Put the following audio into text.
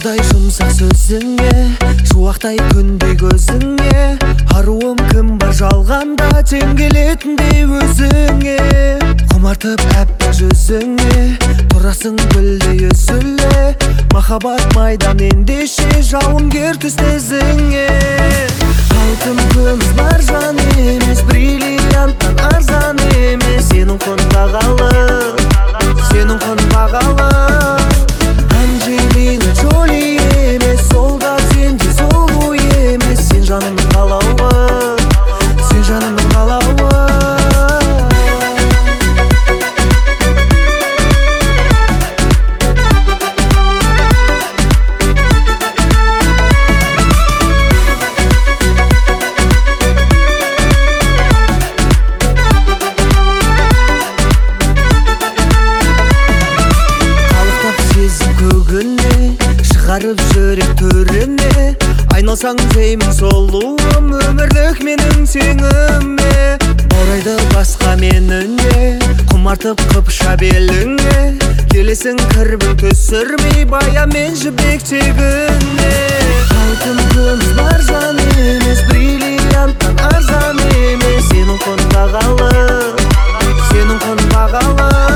Нұрдай жұмсақ сөзіңе, шуақтай күндей көзіңе, аруым кім бар жалғанда тең келетіндей өзіңе. Құмартып әппақ жүзіңе, тұрасың гүлдей үзіле, махаббат майдан ендеше жауынгер түс тезіңе. Алтын күміс маржан емес, бриллианттан арзан емес, сенің құн бағалы, сенің құн бағалы. Анджелина Джоли емес, сол да сенде сұлу емес, сен жанымның қалауы, сен жанымның қалауы. Шығарып жүрек төріне, айналсаң деймін сұлуым, өмірлік менің теңіме. Баурайды басқа меніне, құмартып қыпша беліңе, келесің кірбің түсірмей бая мен жібек тегіне. Алтын күміс маржан емес, бриллианттан арзан емес, сенің құн бағалы, сенің құн бағалы.